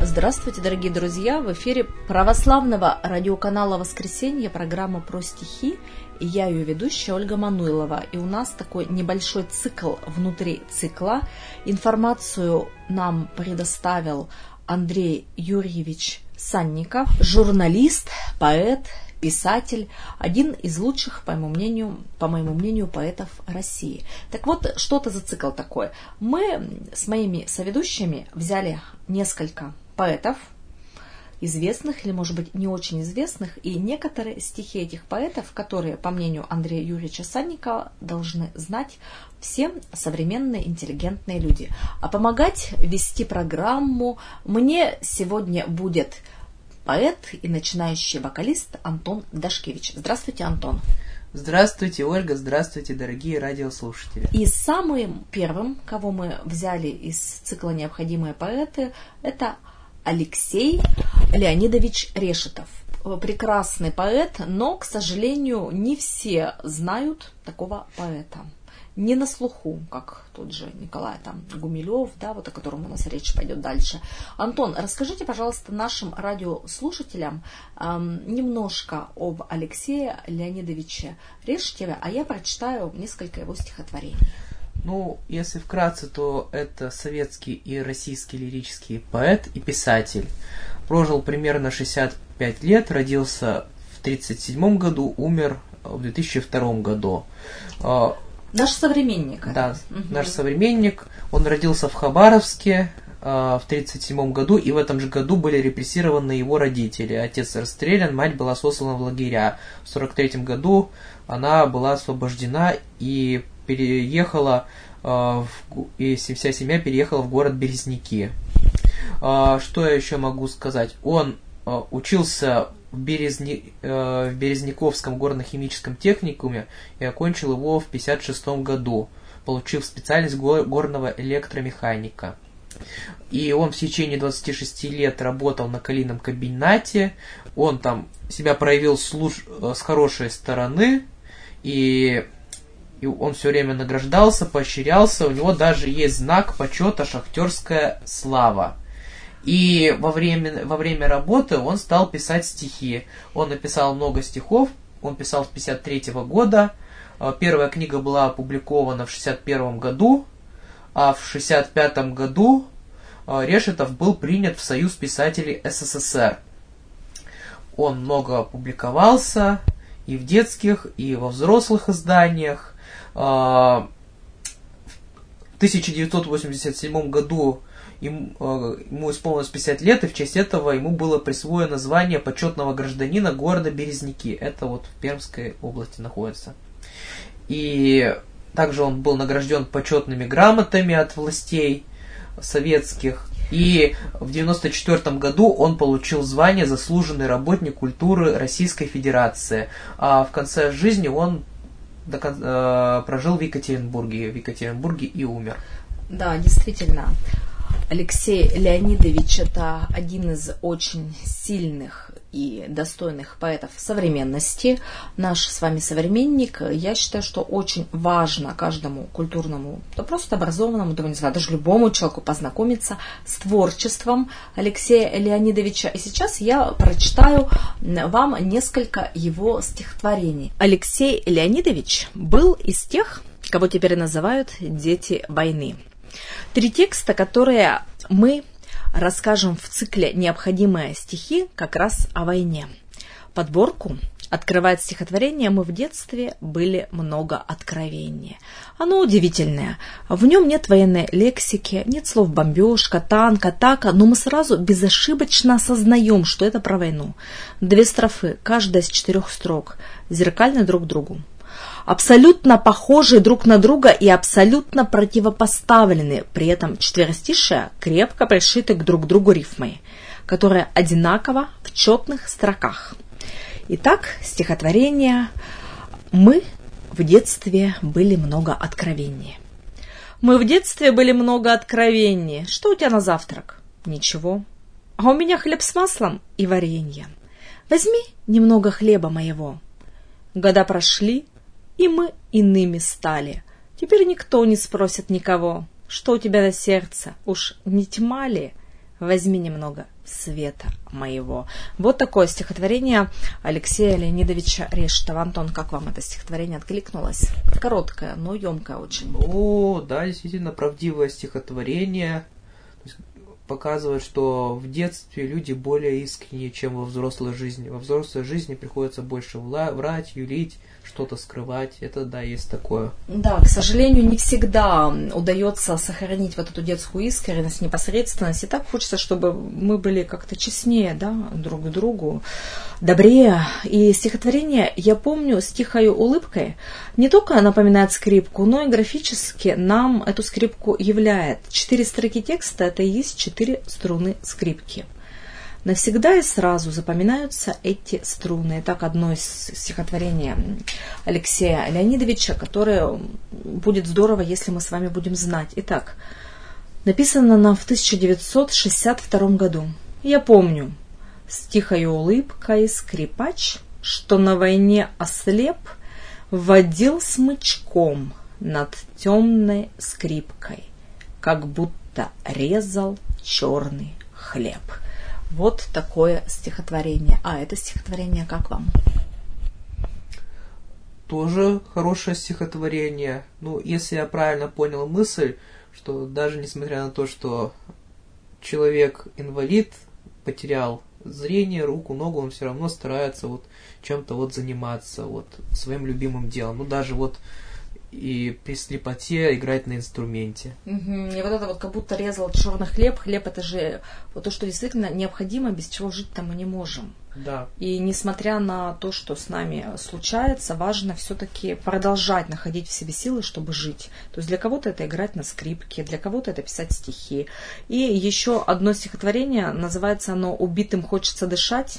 Здравствуйте, дорогие друзья! В эфире православного радиоканала «Воскресенье» программа про стихи. И я ее ведущая Ольга Мануйлова. И у нас такой небольшой цикл внутри цикла. Информацию нам предоставил Андрей Юрьевич Санников, журналист, поэт, писатель, один из лучших, по моему мнению, поэтов России. Так вот, что это за цикл такой? Мы с моими соведущими взяли несколько поэтов, известных или, может быть, не очень известных, и некоторые стихи этих поэтов, которые, по мнению Андрея Юрьевича Санникова, должны знать все современные интеллигентные люди. А помогать вести программу мне сегодня будет поэт и начинающий вокалист Антон Дашкевич. Здравствуйте, Антон. Здравствуйте, Ольга, здравствуйте, дорогие радиослушатели. И самым первым, кого мы взяли из цикла «Необходимые поэты», это Алексей Леонидович Решетов. Прекрасный поэт, но, к сожалению, не все знают такого поэта. Не на слуху, как тот же Николай Гумилев, да, вот о котором у нас речь пойдет дальше. Антон, расскажите, пожалуйста, нашим радиослушателям немножко об Алексее Леонидовиче Решетове, а я прочитаю несколько его стихотворений. Если вкратце, то это советский и российский лирический поэт и писатель. Прожил примерно 65 лет, родился в 1937 году, умер в 2002 году. Наш современник. Да, наш современник. Он родился в Хабаровске в 1937 году, и в этом же году были репрессированы его родители. Отец расстрелян, мать была сослана в лагеря. В 1943 году она была освобождена и переехала, и вся семья переехала в город Березники. Что я еще могу сказать? Он учился в Березниковском горно-химическом техникуме и окончил его в 1956 году, получив специальность горного электромеханика. И он в течение 26 лет работал на калийном комбинате, он там себя проявил с хорошей стороны, и он все время награждался, поощрялся, у него даже есть знак почета «Шахтерская слава». И во время работы он стал писать стихи. Он написал много стихов, он писал с 1953 года. Первая книга была опубликована в 1961 году, а в 1965 году Решетов был принят в Союз писателей СССР. Он много публиковался и в детских, и во взрослых изданиях. В 1987 году ему исполнилось 50 лет, и в честь этого ему было присвоено звание почетного гражданина города Березники. Это вот в Пермской области находится. И также он был награжден почетными грамотами от властей советских. И в 1994 году он получил звание «Заслуженный работник культуры Российской Федерации». А в конце жизни он прожил в Екатеринбурге и умер. Да, действительно. Алексей Леонидович – это один из очень сильных и достойных поэтов современности. Наш с вами современник. Я считаю, что очень важно каждому культурному, да просто образованному, да, не знаю, даже любому человеку познакомиться с творчеством Алексея Леонидовича. И сейчас я прочитаю вам несколько его стихотворений. Алексей Леонидович был из тех, кого теперь называют «дети войны». 3 текста, которые мы расскажем в цикле «Необходимые стихи» как раз о войне. Подборку открывает стихотворение «Мы в детстве были много откровения». Оно удивительное. В нем нет военной лексики, нет слов «бомбежка», «танк», «атака», но мы сразу безошибочно осознаем, что это про войну. 2 строфы, каждая из 4 строк, зеркальны друг другу. Абсолютно похожи друг на друга и абсолютно противопоставлены. При этом четверостишие крепко пришиты к друг другу рифмой, которая одинакова в четных строках. Итак, стихотворение «Мы в детстве были много откровений». Мы в детстве были много откровений. Что у тебя на завтрак? Ничего. А у меня хлеб с маслом и варенье. Возьми немного хлеба моего. Года прошли, и мы иными стали. Теперь никто не спросит никого, что у тебя на сердце, уж не тьма ли? возьми немного света моего. Вот такое стихотворение Алексея Леонидовича Рештова. Антон, как вам это стихотворение откликнулось? Короткое, но емкое очень. Ну, да, действительно правдивое стихотворение. Показывает, что в детстве люди более искренние, чем во взрослой жизни. Во взрослой жизни приходится больше врать, юлить, что-то скрывать. Это, да, есть такое. Да, к сожалению, не всегда удается сохранить вот эту детскую искренность, непосредственность. И так хочется, чтобы мы были как-то честнее, да, друг к другу, добрее. И стихотворение, я помню, с тихой улыбкой не только напоминает скрипку, но и графически нам эту скрипку являет. 4 строки текста – это и есть 4 струны скрипки. Навсегда и сразу запоминаются эти струны. Так, одно из стихотворений Алексея Леонидовича, которое будет здорово, если мы с вами будем знать. Итак, написано нам в 1962 году. Я помню, с тихой улыбкой скрипач, что на войне ослеп, водил смычком над темной скрипкой, как будто резал черный хлеб. Вот такое стихотворение. А это стихотворение как вам? Тоже хорошее стихотворение. Ну, если я правильно понял мысль, что даже несмотря на то, что человек инвалид, потерял зрение, руку, ногу, он все равно старается вот чем-то вот заниматься, вот своим любимым делом. Ну, даже вот и при слепоте играть на инструменте. И вот это вот как будто резал черный хлеб. Хлеб — это же вот то, что действительно необходимо, без чего жить-то мы не можем. Да. И несмотря на то, что с нами случается, важно все-таки продолжать находить в себе силы, чтобы жить. То есть для кого-то это играть на скрипке, для кого-то это писать стихи. И еще одно стихотворение, называется оно «Убитым хочется дышать».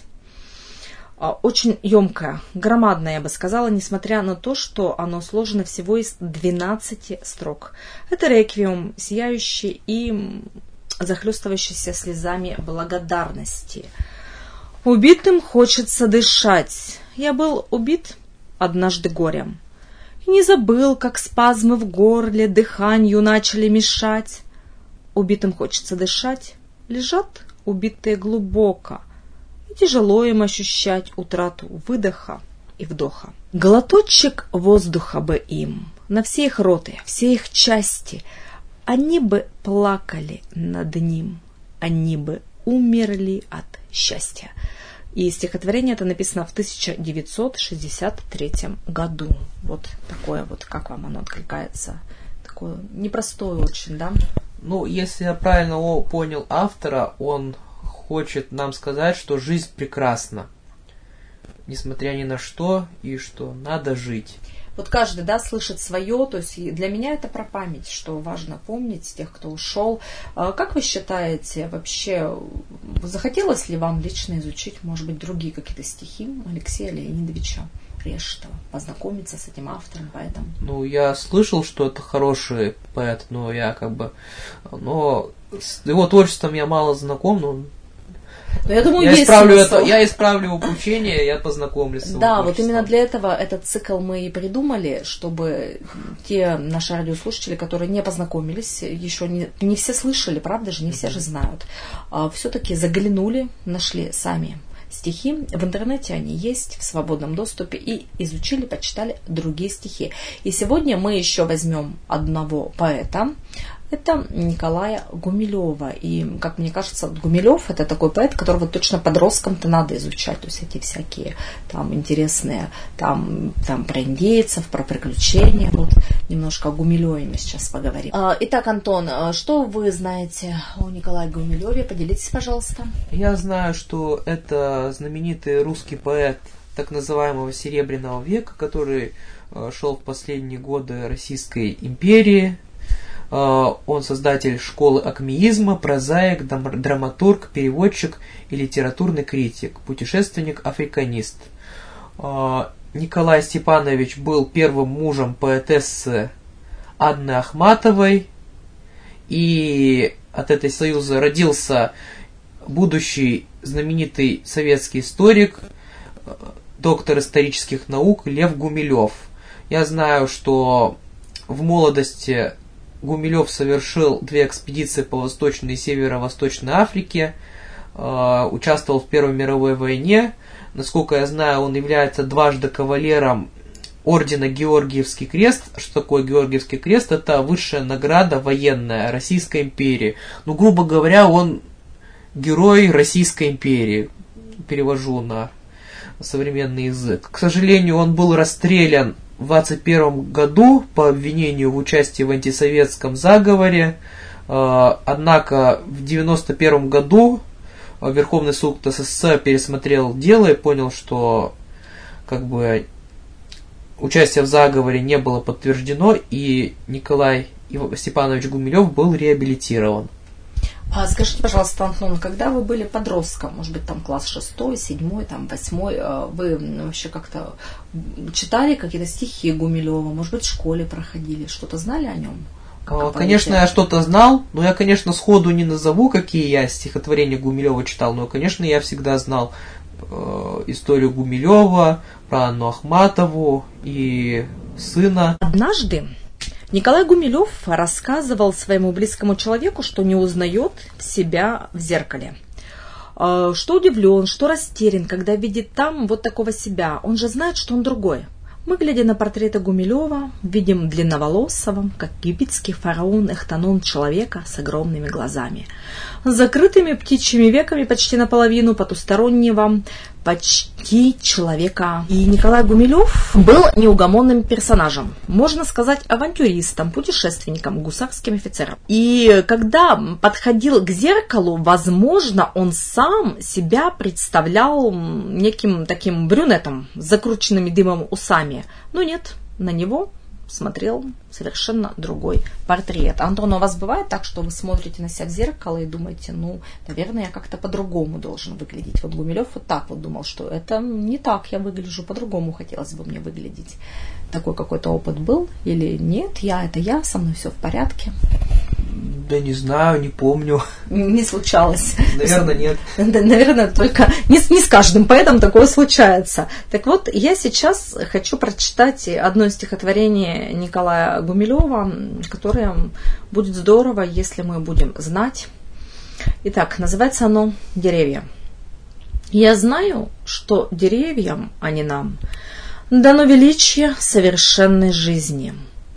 Очень емкое, громадное, я бы сказала, несмотря на то, что оно сложено всего из 12 строк. Это реквием, сияющий и захлестывающийся слезами благодарности. Убитым хочется дышать. Я был убит однажды горем. И не забыл, как спазмы в горле дыханию начали мешать. Убитым хочется дышать. Лежат убитые глубоко. И тяжело им ощущать утрату выдоха и вдоха. Глоточек воздуха бы им, на все их роты, все их части, они бы плакали над ним, они бы умерли от счастья. И стихотворение это написано в 1963 году. Вот такое вот, как вам оно откликается? Такое непростое очень, да? Ну, если я правильно понял автора, он хочет нам сказать, что жизнь прекрасна, несмотря ни на что, и что надо жить. Вот каждый, да, слышит свое, то есть для меня это про память, что важно помнить тех, кто ушел. Как вы считаете, вообще, захотелось ли вам лично изучить, может быть, другие какие-то стихи Алексея Леонидовича Рештова, познакомиться с этим автором, поэтом? Ну, я слышал, что это хороший поэт, но я но с его творчеством я мало знаком, но я думаю, я исправлю упущение, я познакомлюсь с его Да, творчеством. вот именно для этого этот цикл мы и придумали, чтобы те наши радиослушатели, которые не познакомились, еще не все слышали, правда же, не все же знают, все-таки заглянули, нашли сами стихи. В интернете они есть, в свободном доступе, и изучили, почитали другие стихи. И сегодня мы еще возьмем одного поэта. Это Николая Гумилева. И, как мне кажется, Гумилев — это такой поэт, которого точно подросткам-то надо изучать. То есть эти всякие там интересные, там про индейцев, про приключения. Вот немножко о Гумилеве мы сейчас поговорим. Итак, Антон, что вы знаете о Николае Гумилеве? Поделитесь, пожалуйста. Я знаю, что это знаменитый русский поэт так называемого Серебряного века, который шел в последние годы Российской империи. Он создатель школы акмеизма, прозаик, драматург, переводчик и литературный критик, путешественник-африканист. Николай Степанович был первым мужем поэтессы Анны Ахматовой, и от этой союза родился будущий знаменитый советский историк, доктор исторических наук Лев Гумилев. Я знаю, что в молодости Гумилев совершил 2 экспедиции по Восточной и Северо-Восточной Африке, участвовал в Первой мировой войне. Насколько я знаю, он является дважды кавалером ордена Георгиевский крест. Что такое Георгиевский крест? Это высшая награда военная Российской империи. Ну, грубо говоря, он герой Российской империи. Перевожу на современный язык. К сожалению, он был расстрелян в 1921 году по обвинению в участии в антисоветском заговоре. Однако в 1991 году Верховный суд СССР пересмотрел дело и понял, что участие в заговоре не было подтверждено, и Николай Степанович Гумилев был реабилитирован. Скажите, пожалуйста, Антон, когда вы были подростком, может быть, там класс 6, 7, там 8, вы вообще как-то читали какие-то стихи Гумилева, может быть, в школе проходили, что-то знали о нем? Конечно, я что-то знал, но я, конечно, сходу не назову, какие я стихотворения Гумилева читал, но, конечно, я всегда знал историю Гумилева, про Анну Ахматову и сына. Однажды Николай Гумилев рассказывал своему близкому человеку, что не узнает себя в зеркале. Что удивлен, что растерян, когда видит там вот такого себя. Он же знает, что он другой. Мы, глядя на портреты Гумилева, видим длинноволосого, как египетский фараон Эхтонон, человека с огромными глазами, с закрытыми птичьими веками почти наполовину, потустороннего, почти человека. И Николай Гумилев был неугомонным персонажем, можно сказать, авантюристом, путешественником, гусарским офицером. И когда подходил к зеркалу, возможно, он сам себя представлял неким таким брюнетом с закрученными дымом усами. Но нет, на него смотрел совершенно другой портрет. Антон, у вас бывает так, что вы смотрите на себя в зеркало и думаете, наверное, я как-то по-другому должен выглядеть. Вот Гумилев вот так вот думал, что это не так я выгляжу, по-другому хотелось бы мне выглядеть. Такой какой-то опыт был или нет? Это я, со мной все в порядке. Да не знаю, не помню. Не случалось. Наверное, нет. Наверное, только не с каждым поэтом такое случается. Так вот, я сейчас хочу прочитать одно из стихотворений Николая Гумилева, которое будет здорово, если мы будем знать. Итак, называется оно «Деревья». «Я знаю, что деревьям, а не нам, дано величие совершенной жизни.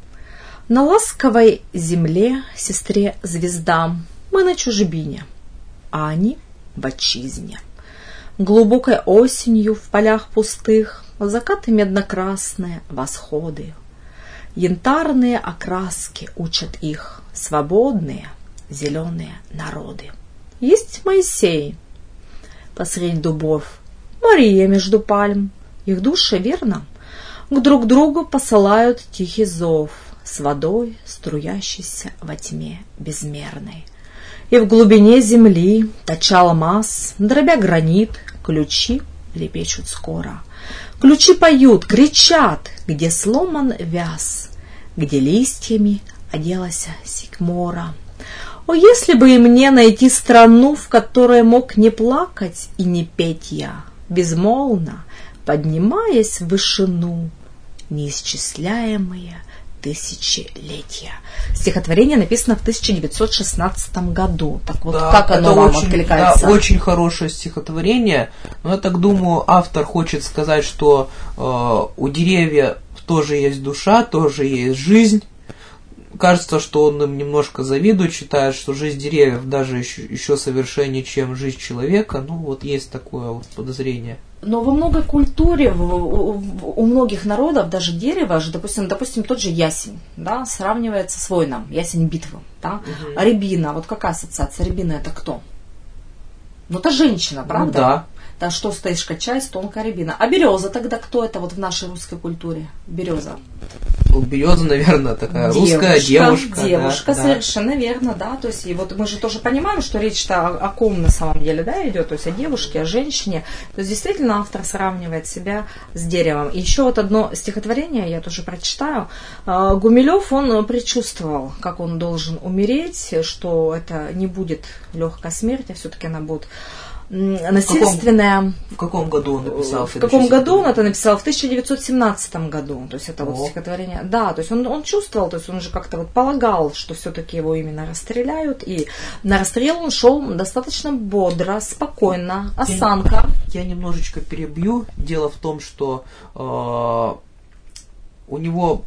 На ласковой земле, сестре звездам, мы на чужбине, а они в отчизне. Глубокой осенью в полях пустых закаты медно-красные, восходы. Янтарные окраски учат их свободные зеленые народы. Есть Моисей посредь дубов, Мария между пальм. Их души, верно, к друг другу посылают тихий зов с водой, струящейся во тьме безмерной. И в глубине земли, точа алмаз, дробя гранит, ключи лепечут скоро. Ключи поют, кричат, где сломан вяз, где листьями оделась сикмора. О, если бы и мне найти страну, в которой мог не плакать и не петь я, безмолвно, поднимаясь в вышину, неисчисляемые тысячелетия. Стихотворение написано в 1916 году. Так вот, да, как оно вам откликается? Да, очень хорошее стихотворение. Но я так думаю, автор хочет сказать, что у деревьев тоже есть душа, тоже есть жизнь. Кажется, что он им немножко завидует, считает, что жизнь деревьев даже еще совершеннее, чем жизнь человека. Ну, вот есть такое вот подозрение. Но во многой культуре, у многих народов даже дерево, допустим, тот же ясень, да, сравнивается с воином, ясень битвы. Да? А рябина, вот какая ассоциация? Рябина это кто? Ну, это женщина, правда? Ну, да. Да, что стоишь, качаясь, тонкая рябина. А береза тогда кто это вот в нашей русской культуре? Береза. Ну, береза, наверное, такая русская девушка. Девушка, да, совершенно верно, да. То есть, и вот мы же тоже понимаем, что речь-то о ком на самом деле, да, идет, то есть о девушке, о женщине. То есть, действительно, автор сравнивает себя с деревом. И еще вот одно стихотворение я тоже прочитаю. Гумилев, он предчувствовал, как он должен умереть, что это не будет легкая смерть, а все-таки она будет насильственное... В каком году он написал? В каком году он это написал? В 1917 году. То есть это вот стихотворение. Да, то есть он чувствовал, то есть он же как-то вот полагал, что все-таки его именно расстреляют. И на расстрел он шел достаточно бодро, спокойно, осанка. Я немножечко перебью. Дело в том, что у него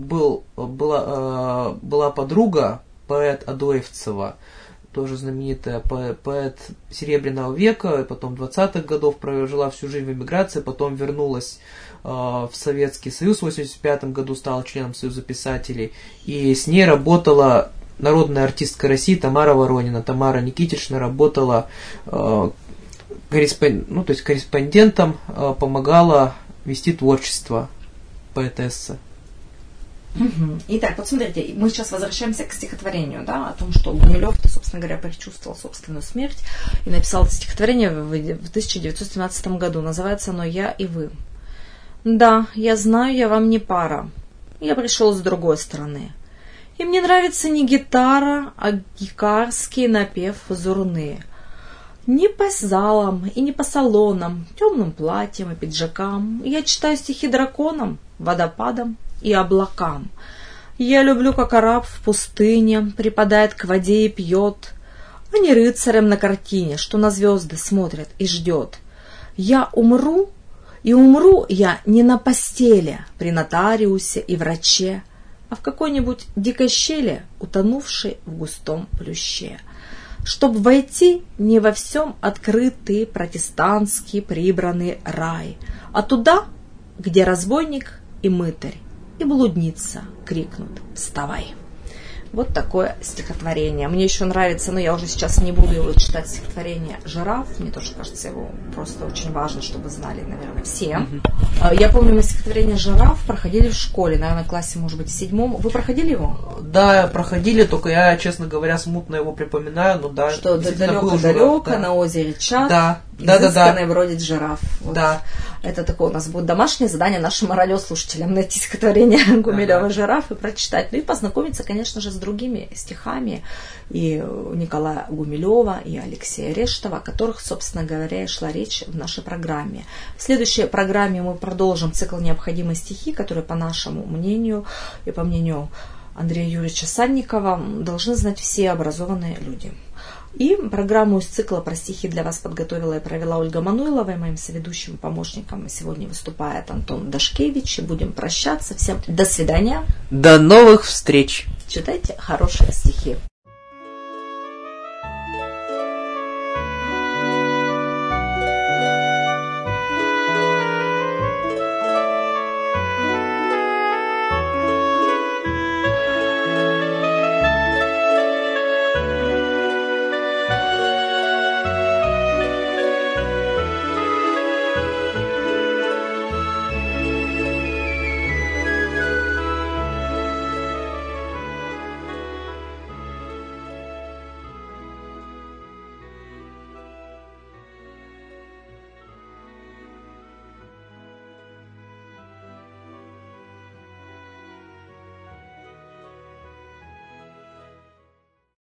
была подруга, поэт Адоевцева, тоже знаменитая поэт Серебряного века, потом 20-х годов, прожила всю жизнь в эмиграции, потом вернулась в Советский Союз, в 1985 году стала членом Союза писателей, и с ней работала народная артистка России Тамара Воронина. Тамара Никитична работала корреспондентом, помогала вести творчество поэтессы. Итак, вот смотрите, мы сейчас возвращаемся к стихотворению, да, о том, что Гумилев-то, собственно говоря, предчувствовал собственную смерть и написал это стихотворение в 1917 году. Называется оно «Я и вы». Да, я знаю, я вам не пара. Я пришел с другой стороны. И мне нравится не гитара, а гикарский напев зурны. Не по залам и не по салонам, темным платьям и пиджакам. Я читаю стихи драконам, водопадам и облакам. Я люблю, как араб в пустыне припадает к воде и пьет, а не рыцарем на картине, что на звезды смотрит и ждет. Я умру, и умру я не на постели при нотариусе и враче, а в какой-нибудь дикой щели, утонувшей в густом плюще. Чтоб войти не во всем открытый протестантский прибранный рай, а туда, где разбойник и мытарь, и блудница крикнут «Вставай!». Вот такое стихотворение. Мне еще нравится, но я уже сейчас не буду его читать, стихотворение «Жираф». Мне тоже кажется, его просто очень важно, чтобы знали, наверное, все. Я помню, мы стихотворение «Жираф» проходили в школе, наверное, в классе, может быть, в 7. Вы проходили его? Да, проходили, только я, честно говоря, смутно его припоминаю, но да. Что далеко-далеко, да. На озере Чат, да. изысканный бродит жираф. Вот. Да. Это такое у нас будет домашнее задание нашим радиослушателям найти стихотворение Гумилева «Жираф» и прочитать. Ну и познакомиться, конечно же, с другими стихами и Николая Гумилева, и Алексея Рештова, о которых, собственно говоря, и шла речь в нашей программе. В следующей программе мы продолжим цикл «Необходимые стихи», которые, по нашему мнению и по мнению Андрея Юрьевича Сальникова, должны знать все образованные люди. И программу из цикла про стихи для вас подготовила и провела Ольга Мануилова, и моим соведущим помощником сегодня выступает Антон Дашкевич. Будем прощаться. Всем до свидания. До новых встреч. Читайте хорошие стихи.